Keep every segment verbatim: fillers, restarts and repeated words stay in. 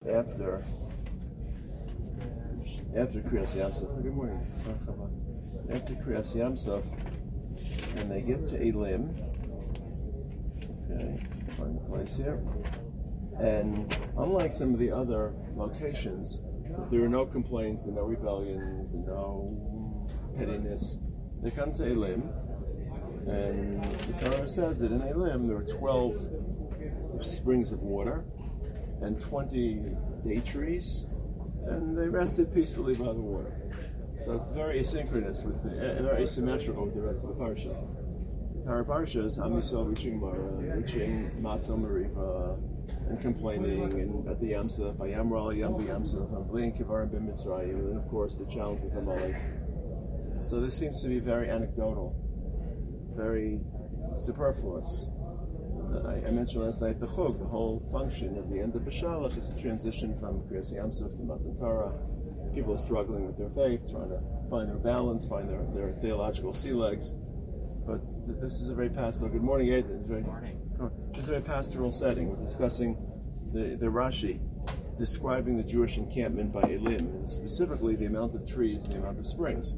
after after Kriyas Yamsuf. Good morning. After Kriyas Yamsuf, and they get to Elim. Okay, find the place here. And unlike some of the other locations, there are no complaints and no rebellions and no pettiness. They come to Elim, and the Torah says that in Elim there are twelve springs of water and twenty date trees, and they rested peacefully by the water. So it's very asynchronous with the, uh, very asymmetrical with the rest of the parsha. The entire parsha is Am Yisrael reaching Mara, reaching Masal Mariva, and complaining, and at the Yamsuf, Ayamra Yam Yamsuf, I'm playing Kivarim Ben Mitzrayim, and then of course the challenge with Amalek. So this seems to be very anecdotal, very superfluous. I, I mentioned last night the Chug, the whole function of the end of Beshalach is to transition from Kriyas Yamsuf to Matan Torah. People are struggling with their faith, trying to find their balance, find their, their theological sea legs. But th- this is a very pastoral. Good morning, Aidan. It's very, morning. This is a very pastoral setting. We're discussing the, the Rashi, describing the Jewish encampment by Elim, and specifically the amount of trees and the amount of springs.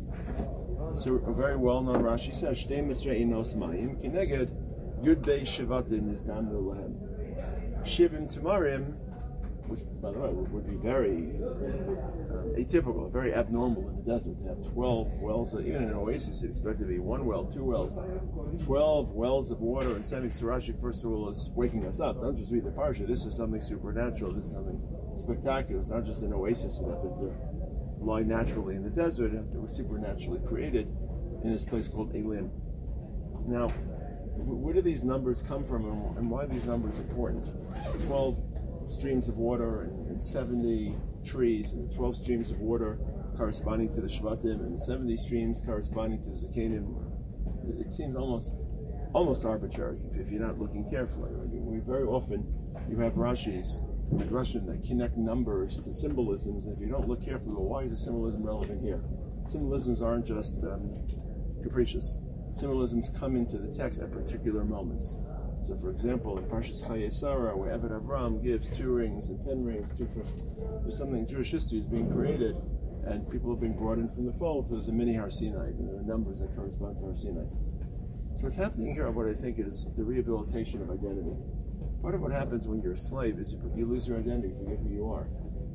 So a very well-known Rashi says, Shtei Mitzrayim Nos Mayim Kineged Yud Bei Shivatim Nizdanu Lahem. Shivim Tamarim, which, by the way, would be very um, atypical, very abnormal in the desert to have twelve wells. Even in an oasis, you'd expect to be one well, two wells, twelve wells of water. And Semi Rashi, first of all, is waking us up. Don't just read the parsha. This is something supernatural. This is something spectacular. It's not just an oasis that happened to lie naturally in the desert. It was supernaturally created in this place called Elim. Now, where do these numbers come from, and why are these numbers important? twelve streams of water and, and seventy trees, and the twelve streams of water corresponding to the Shvatim, and the seventy streams corresponding to the Zakanim. It seems almost almost arbitrary if, if you're not looking carefully. We very often you have Rashis in the Russian that connect numbers to symbolisms, and if you don't look carefully, well, why is the symbolism relevant here? Symbolisms aren't just um, capricious. Symbolisms come into the text at particular moments. So, for example, in Parshas Chayei Sarah, where Eved Avram gives two rings and ten rings, two for, there's something in Jewish history is being created, and people are being brought in from the fold. So there's a mini Har Sinai, and there are numbers that correspond to Har Sinai. So what's happening here, what I think is the rehabilitation of identity. Part of what happens when you're a slave is you, you lose your identity, you forget who you are.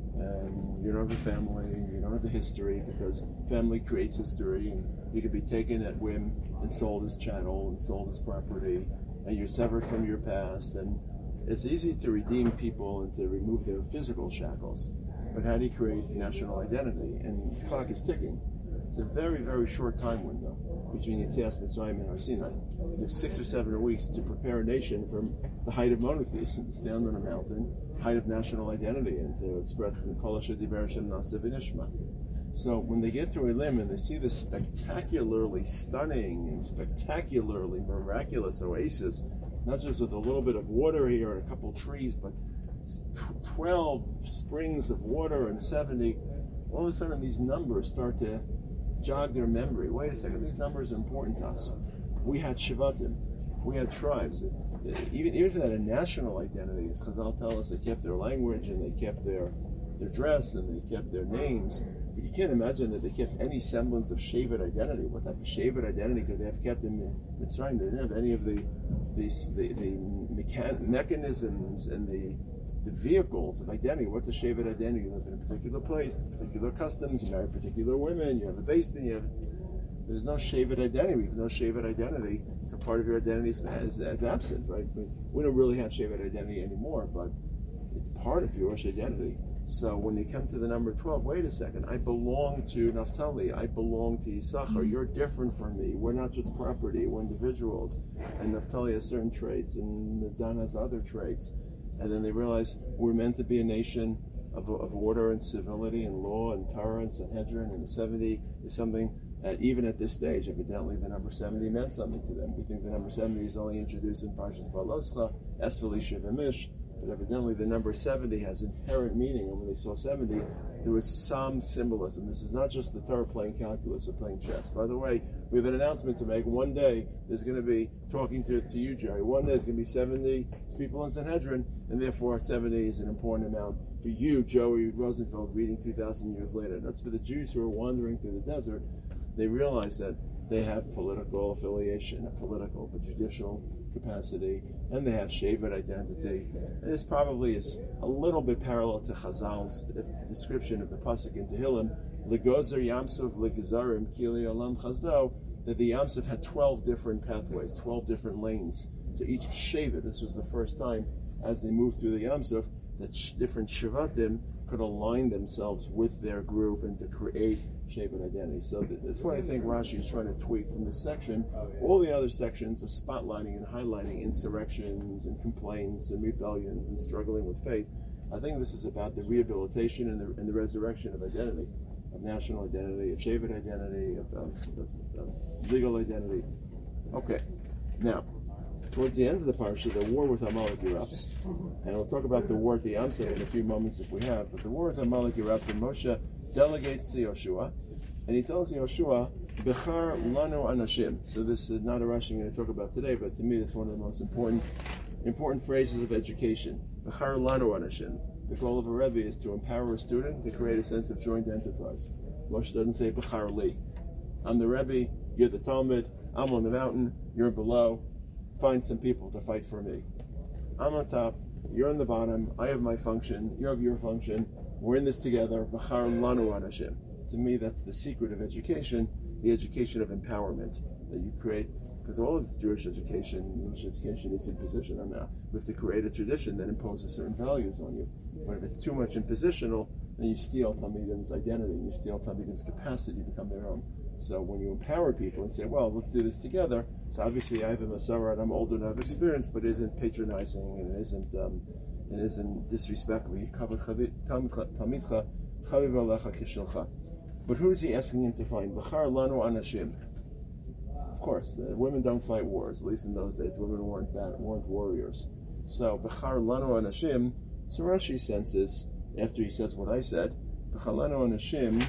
And you don't have a family, you don't have the history, because family creates history, and you could be taken at whim and sold as chattel and sold as property, and you're severed from your past. And it's easy to redeem people and to remove their physical shackles, but how do you create national identity? And the clock is ticking. It's a very, very short time window between Yetzias Mitzrayim and Har Sinai. You have six or seven weeks to prepare a nation from the height of monotheism, to stand on a mountain, height of national identity, and to express the Kol Asher Diber Hashem Na'aseh V'Nishma. So when they get to Elim and they see this spectacularly stunning and spectacularly miraculous oasis, not just with a little bit of water here and a couple trees, but twelve springs of water and seventy, all of a sudden these numbers start to jog their memory. Wait a second, these numbers are important to us. We had Shivatim, we had tribes. Even, even if they had a national identity, as Chazal tell us, they kept their language and they kept their, their dress and they kept their names. But you can't imagine that they kept any semblance of Shevet identity. What type of Shevet identity could they have kept in Mitzrayim? They didn't have any of the the, the, the mechan- mechanisms and the the vehicles of identity. What's a Shevet identity? You live in a particular place, particular customs, you marry particular women, you have a base, and you have... There's no Shevet identity. We have no Shevet identity, so part of your identity is, is, is absent, right? We, we don't really have Shevet identity anymore, but it's part of your identity. So when you come to the number twelve, wait a second, I belong to Naphtali, I belong to Yisachar, you're different from me, we're not just property, we're individuals, and Naphtali has certain traits, and Dan has other traits. And then they realize we're meant to be a nation of, of order and civility and law and Torah and Sanhedrin, and the seventy is something that even at this stage, evidently the number seventy meant something to them. We think the number seventy is only introduced in Parshas Baloscha, Esveli Shivimish, but evidently the number seventy has inherent meaning, and when they saw seventy, there was some symbolism. This is not just the Torah playing calculus or playing chess. By the way, we have an announcement to make. One day, there's going to be, talking to, to you, Jerry, one day there's going to be seventy people in Sanhedrin, and therefore seventy is an important amount for you, Joey Rosenfeld, reading two thousand years later. That's for the Jews who are wandering through the desert. They realize that they have political affiliation, a political but judicial capacity, and they have Shevet identity. And this probably is a little bit parallel to Chazal's description of the pasuk in Tehillim, Legozer Yamsuf Legezarim Kili Olam Chazdo, that the Yamsuf had twelve different pathways, twelve different lanes. So each Shevet, this was the first time as they moved through the Yamsuf, that sh- different Shevatim could align themselves with their group and to create Shevet identity. So th- that's what I think Rashi is trying to tweak from this section. All the other sections of spotlighting and highlighting insurrections and complaints and rebellions and struggling with faith. I think this is about the rehabilitation and the, and the resurrection of identity, of national identity, of Shevet identity, of, of, of, of legal identity. Okay, now, towards the end of the parsha, the war with Amalek erupts, and we'll talk about the war at the Yamsuf in a few moments if we have. But the war with Amalek erupts, and Moshe delegates to Yoshua, and he tells Yoshua, "Bechar lanu anashim." So this is not a Rashi I'm going to talk about today, but to me, that's one of the most important, important phrases of education. Bechar lanu anashim. The goal of a Rebbe is to empower a student to create a sense of joint enterprise. Moshe doesn't say Bechar li. I'm the Rebbe, you're the Talmud, I'm on the mountain, you're below. Find some people to fight for me. I'm on top, you're on the bottom, I have my function, you have your function, we're in this together. B'char lanu anashim. To me, that's the secret of education, the education of empowerment that you create, because all of Jewish education, Jewish education is impositional now. We have to create a tradition that imposes certain values on you. But if it's too much impositional, then you steal Talmidim's identity, you steal Talmidim's capacity to become their own. So when you empower people and say, well, let's do this together, so obviously I have a Masarat, I'm older and I have experience, but it isn't patronizing and it isn't um, it isn't disrespectful. But who is he asking him to find? B'char lanu anashim. Of course, the women don't fight wars. At least in those days, women weren't bad, weren't warriors. So b'char lanu anashim. So Rashi senses after he says what I said, b'char lanu anashim.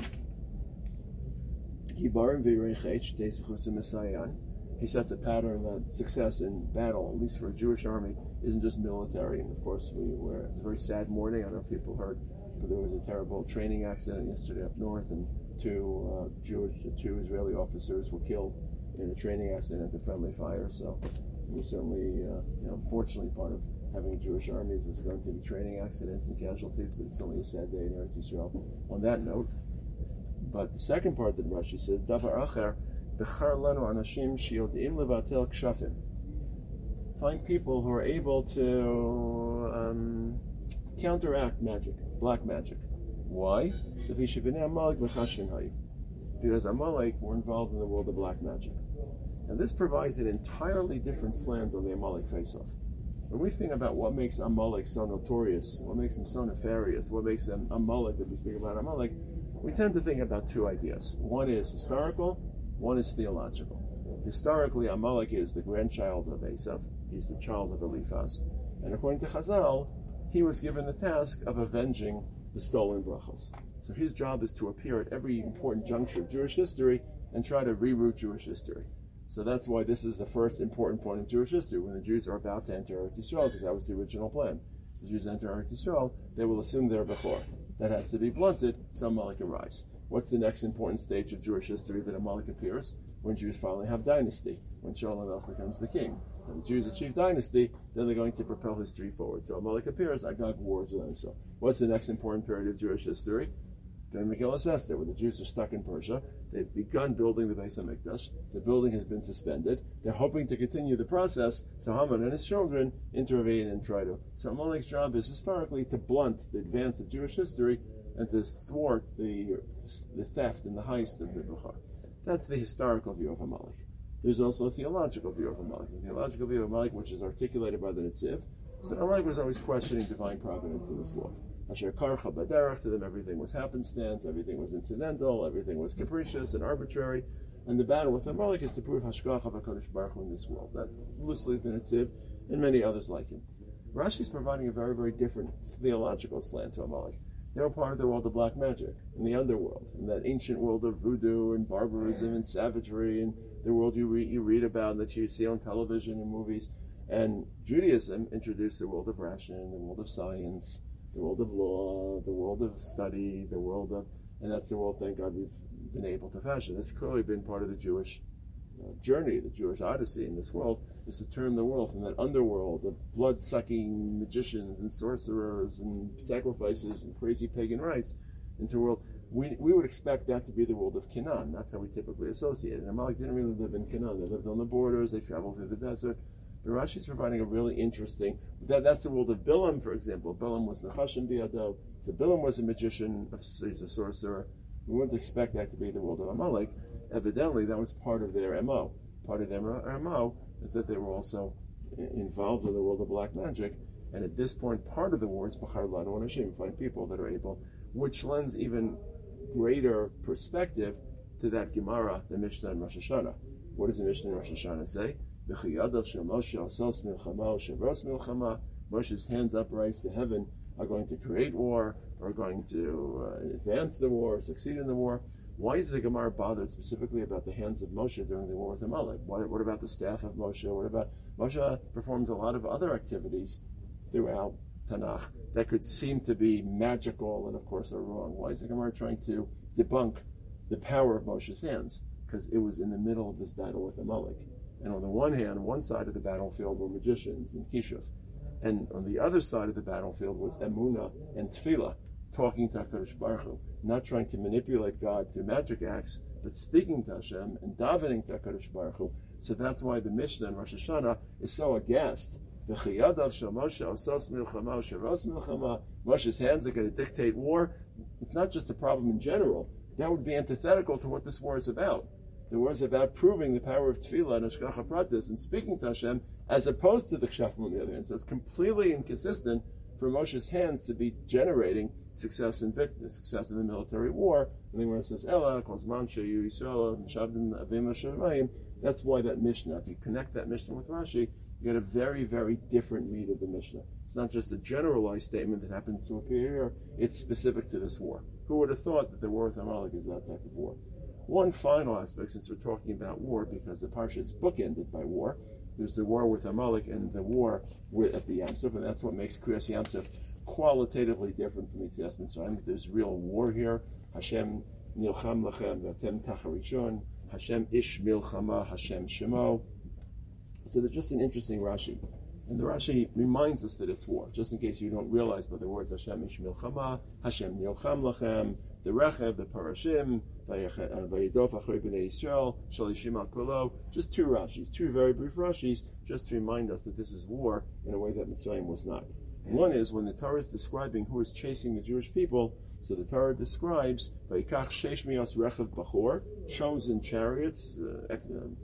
He sets a pattern that success in battle, at least for a Jewish army, isn't just military. And of course, we were, it's a very sad morning. I don't know if people heard, but there was a terrible training accident yesterday up north, and two uh, Jewish, two Israeli officers were killed in a training accident at the friendly fire. So we're certainly, uh, you know, unfortunately, part of having a Jewish army is it's going to be training accidents and casualties, but it's only a sad day in Eretz Yisrael. On that note. But the second part that Rashi says, Davar acher, b'char lanu anashim sheyod'im levatel kshafim. Find people who are able to um, counteract magic, black magic. Why? Because Amalek were involved in the world of black magic. And this provides an entirely different slant on the Amalek face-off. When we think about what makes Amalek so notorious, what makes him so nefarious, what makes him Amalek, if we speak about Amalek, we tend to think about two ideas. One is historical, one is theological. Historically, Amalek is the grandchild of Esav. He's the child of Eliphaz. And according to Chazal, he was given the task of avenging the stolen brachos. So his job is to appear at every important juncture of Jewish history and try to reroute Jewish history. So that's why this is the first important point of Jewish history, when the Jews are about to enter Eretz Yisrael, because that was the original plan. The Jews enter Eretz Yisrael, they will assume they're before. That has to be blunted, so Amalek arrives. What's the next important stage of Jewish history that Amalek appears? When Jews finally have dynasty, when Shaul HaMelech becomes the king. When the Jews achieve dynasty, then they're going to propel history forward. So Amalek appears, Agag wars with them. So what's the next important period of Jewish history? During Megillas Esther, when the Jews are stuck in Persia, they've begun building the Beis HaMikdash. The building has been suspended. They're hoping to continue the process, so Haman and his children intervene and try to. So Amalek's job is historically to blunt the advance of Jewish history and to thwart the, the theft and the heist of the Bukhar. That's the historical view of Amalek. There's also a theological view of Amalek. The theological view of Amalek, which is articulated by the Netziv. So Amalek was always questioning divine providence in this world. Asher karcha baderech, to them everything was happenstance, everything was incidental, everything was capricious and arbitrary. And the battle with Amalek is to prove hashgacha v'kodesh baruch Hu in this world. That loosely the Netziv and many others like him. Rashi is providing a very, very different theological slant to Amalek. They were part of the world of black magic, in the underworld, in that ancient world of voodoo and barbarism and savagery, and the world you, re- you read about, that you see on television and movies. And Judaism introduced the world of ration, the world of science, the world of law, the world of study, the world of, and that's the world, thank God, we've been able to fashion. That's clearly been part of the Jewish uh, journey, the Jewish odyssey in this world, is to turn the world from that underworld of blood-sucking magicians and sorcerers and sacrifices and crazy pagan rites into a world. We, we would expect that to be the world of Canaan. That's how we typically associate it. And Amalek didn't really live in Canaan. They lived on the borders. They traveled through the desert. But Rashi is providing a really interesting, that, that's the world of Bilam, for example. Bilam was Nechashim Biado. So Bilam was a magician, he's a sorcerer. We wouldn't expect that to be the world of Amalek. Evidently, that was part of their M O. Part of their M O is that they were also involved in the world of black magic. And at this point, part of the war is B'char Lanu and Hashem. Find people that are able, which lends even greater perspective to that Gemara, the Mishnah and Rosh Hashanah. What does the Mishnah and Rosh Hashanah say? Moshe's hands upraised to heaven are going to create war, are going to uh, advance the war, succeed in the war. Why is the Gemara bothered specifically about the hands of Moshe during the war with Amalek? What, what about the staff of Moshe? What about Moshe performs a lot of other activities throughout Tanakh that could seem to be magical and of course are wrong. Why is the Gemara trying to debunk the power of Moshe's hands? Because it was in the middle of this battle with Amalek. And on the one hand, on one side of the battlefield were magicians and Kishuf. And on the other side of the battlefield was Emunah and Tefillah, talking to HaKadosh Baruch Hu, not trying to manipulate God through magic acts, but speaking to Hashem and davening to HaKadosh Baruch Hu. So that's why the Mishnah in Rosh Hashanah is so aghast. Moshe's hands are going to dictate war. It's not just a problem in general. That would be antithetical to what this war is about. The war is about proving the power of tefillah and hashgacha pratis and speaking to Hashem, as opposed to the kshafim on the other hand. So it's completely inconsistent for Moshe's hands to be generating success in victory, success in the military war. And then when it says Ela, Kozman Shayu Yisrael, Shavdim Avim Hashemayim, that's why that Mishnah, if you connect that Mishnah with Rashi, you get a very, very different read of the Mishnah. It's not just a generalized statement that happens to appear here, it's specific to this war. Who would have thought that the war with Amalek is that type of war? One final aspect, since we're talking about war, because the parsha is bookended by war, there's the war with Amalek and the war with, at the Yam Suf, and that's what makes Kriyas Yam Suf qualitatively different from Yetzias Mitzrayim. There's real war here. Hashem nilcham lachem v'atem tacharishon. Hashem ish milchama. Hashem shemo. So there's just an interesting Rashi. And the Rashi reminds us that it's war, just in case you don't realize by the words Hashem ish milchama, Hashem nilcham lachem, the Rechev, the Parashim, Vayidof Achrei B'nei Yisrael, Shalishim Al Kolo. Just two Rashis, two very brief Rashis, just to remind us that this is war in a way that Mitzrayim was not. One is when the Torah is describing who is chasing the Jewish people. So the Torah describes Vayikach Sheish Mios Rechev Bachor, chosen chariots, uh,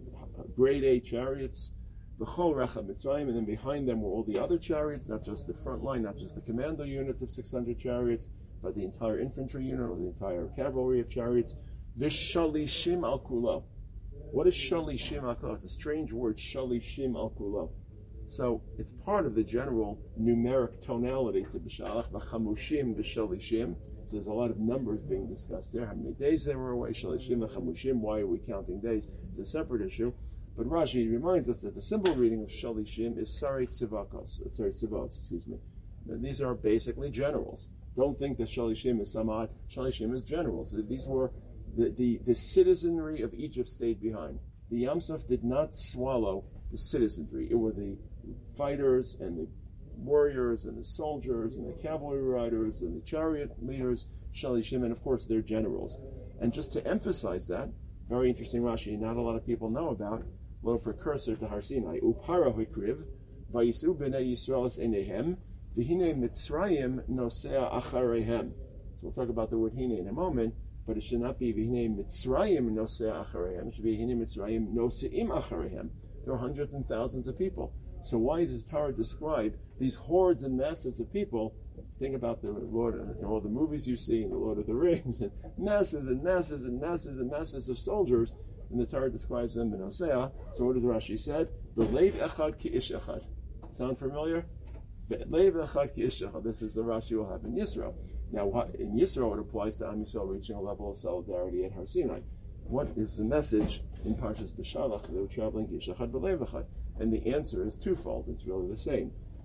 grade A chariots, V'chol Rechev Mitzrayim, and then behind them were all the other chariots, not just the front line, not just the commando units of six hundred chariots, but the entire infantry unit or the entire cavalry of chariots. Vishalishim al kulo. What is shalishim al kulo? It's a strange word, shalishim al kulo. So it's part of the general numeric tonality to B'shalach, v'chamushim, v'shalishim. So there's a lot of numbers being discussed there. How many days they were away, shalishim, v'chamushim. Why are we counting days? It's a separate issue. But Rashi reminds us that the simple reading of shalishim is Sarei Tzivakos, sorry, Tzivos, excuse me. These are basically generals. Don't think that Shalishim is Samad. Shalishim is generals. These were the, the, the citizenry of Egypt stayed behind. The Yam Suf did not swallow the citizenry. It were the fighters and the warriors and the soldiers and the cavalry riders and the chariot leaders, Shalishim, and of course their generals. And just to emphasize that, very interesting Rashi, not a lot of people know about, a little precursor to Har Sinai. Upara hikriv, vayisu b'nei Yisrael es enehem, v'hine Mitzrayim nosea acharehem. So we'll talk about the word hine in a moment, but it should not be v'hine Mitzrayim nosea acharehem. It should be v'hine Mitzrayim noseim acharehem. There are hundreds and thousands of people. So why does Torah describe these hordes and masses of people? Think about the Lord and all the movies you see in the Lord of the Rings, and masses and masses and masses and masses of soldiers, and the Torah describes them in Hosea. So what does Rashi said? B'leiv echad ki ish echad. Sound familiar? B'leiv echad ki ish echad. This is the Rashi will have in Yisro. Now, in Yisro, it applies to Am Yisrael reaching a level of solidarity at Har Sinai. What is the message in Parshas B'Shalach? They were traveling ki ish echad b'leiv echad. And the answer is twofold. It's really the same.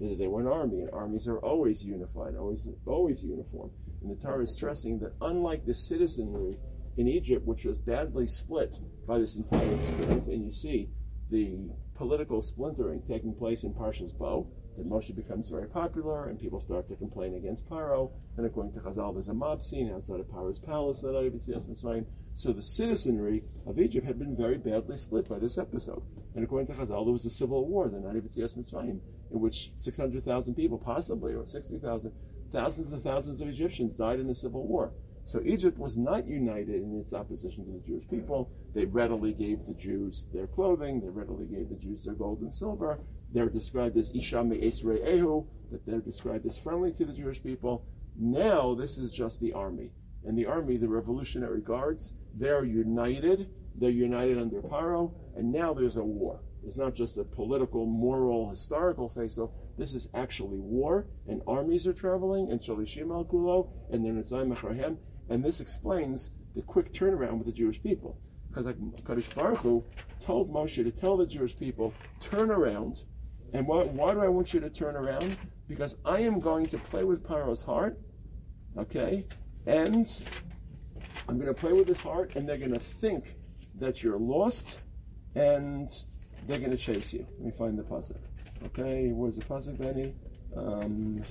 is that they were an army, and armies are always unified, always always uniform. And the Torah is stressing that unlike the citizenry in Egypt, which was badly split by this entire experience, and you see the political splintering taking place in Parshas Bo, that Moshe becomes very popular, and people start to complain against Paro, and according to Chazal, there's a mob scene outside of Paro's palace. So the citizenry of Egypt had been very badly split by this episode. And according to Chazal, there was a civil war, the Nadi B'Tzias Mitzrayim, in which six hundred thousand people, possibly, or sixty thousand, thousands and thousands of Egyptians died in the civil war. So Egypt was not united in its opposition to the Jewish people. They readily gave the Jews their clothing. They readily gave the Jews their gold and silver. They're described as Isha Me'esrei Ehu, that they're described as friendly to the Jewish people. Now this is just the army. And the army, the Revolutionary Guards, they're united. They're united under Paro, and now there's a war. It's not just a political, moral, historical face-off. This is actually war, and armies are traveling, and Shalishim al Kulo, and then Nitzayim Mechrahem, and this explains the quick turnaround with the Jewish people. Because like Kadosh Baruch Hu told Moshe to tell the Jewish people, turn around. And why, why do I want you to turn around? Because I am going to play with Paro's heart, okay? And I'm going to play with his heart, and they're going to think that you're lost, and they're going to chase you. Let me find the pasuk. Okay, where's the pasuk, Benny? Um,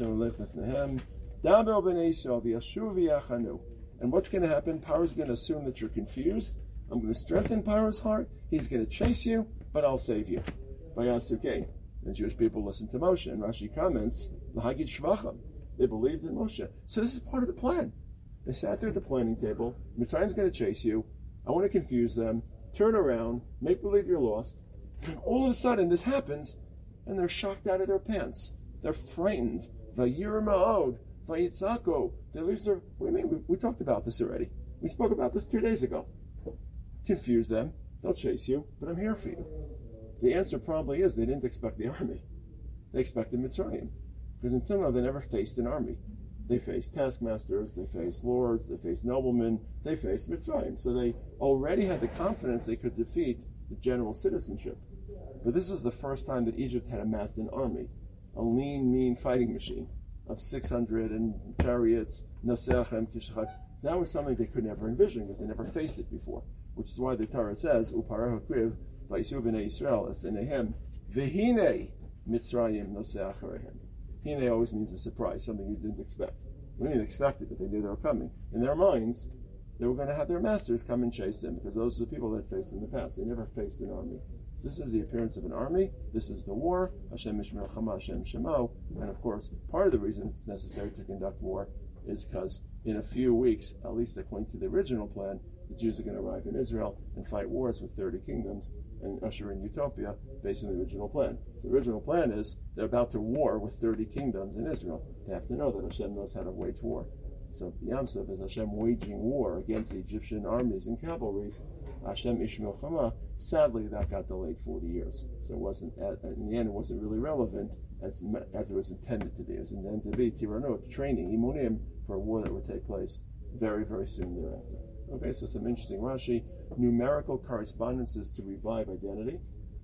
and what's going to happen? Paro's going to assume that you're confused. I'm going to strengthen Paro's heart. He's going to chase you, but I'll save you. Vayasukei. The Jewish people listened to Moshe, and Rashi comments, "L'hagid shvacham." They believed in Moshe. So this is part of the plan. They sat there at the planning table. Mitzrayim's going to chase you. I want to confuse them. Turn around. Make believe you're lost. And all of a sudden, this happens, and they're shocked out of their pants. They're frightened. Vayir ma'od. Vayitzako. They lose their... What do you mean? We, we talked about this already. We spoke about this two days ago. Confuse them. They'll chase you, but I'm here for you. The answer probably is they didn't expect the army. They expected Mitzrayim. Because until now, they never faced an army. They faced taskmasters, they faced lords, they faced noblemen, they faced Mitzrayim. So they already had the confidence they could defeat the general citizenship. But this was the first time that Egypt had amassed an army, a lean, mean fighting machine of six hundred and chariots, Naseachem, Kishachat. That was something they could never envision because they never faced it before, which is why the Torah says, Uparah HaKriv, Vayisu b'nei Yisrael, Esenehem, V'hinei Mitzrayim Noseacharehem. Hine always means a surprise, something you didn't expect. We didn't expect it, but they knew they were coming. In their minds, they were going to have their masters come and chase them, because those are the people they faced in the past. They never faced an army. So this is the appearance of an army. This is the war. Hashem Mishmer Chama, Hashem Shemo. And of course, part of the reason it's necessary to conduct war is because in a few weeks, at least according to the original plan, the Jews are going to arrive in Israel and fight wars with thirty kingdoms and usher in utopia based on the original plan. So the original plan is they're about to war with thirty kingdoms in Israel. They have to know that Hashem knows how to wage war. So Yam Suf is Hashem waging war against the Egyptian armies and cavalries. Hashem Ishmael Chama. Sadly, that got delayed forty years. So it wasn't, in the end, it wasn't really relevant as as it was intended to be. It was intended to be Tiranot, training, Imunim, for a war that would take place very, very soon thereafter. Okay, so some interesting Rashi, numerical correspondences to revive identity,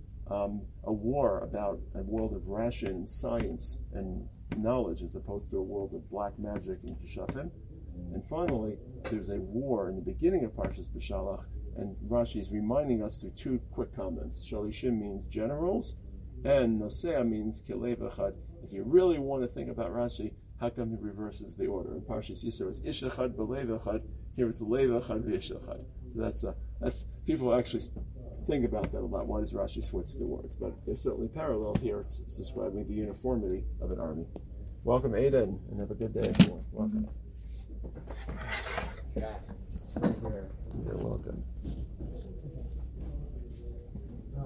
um, a war about a world of ration, science, and knowledge as opposed to a world of black magic and kishafim. And finally, there's a war in the beginning of Parshas B'Shalach, and Rashi is reminding us through two quick comments. Shalishim means generals, and Nosea means Kilev Echad. If you really want to think about Rashi, how come he reverses the order? In Parshas Yisro, it's Ish Echad B'Lev Echad. Here it's Lev Echad V'ish Echad. So that's uh, that's people actually think about that a lot. Why does Rashi switch the words? But they're certainly parallel here. It's, it's describing the uniformity of an army. Welcome, Aiden, and have a good day, everyone. Welcome. You're welcome.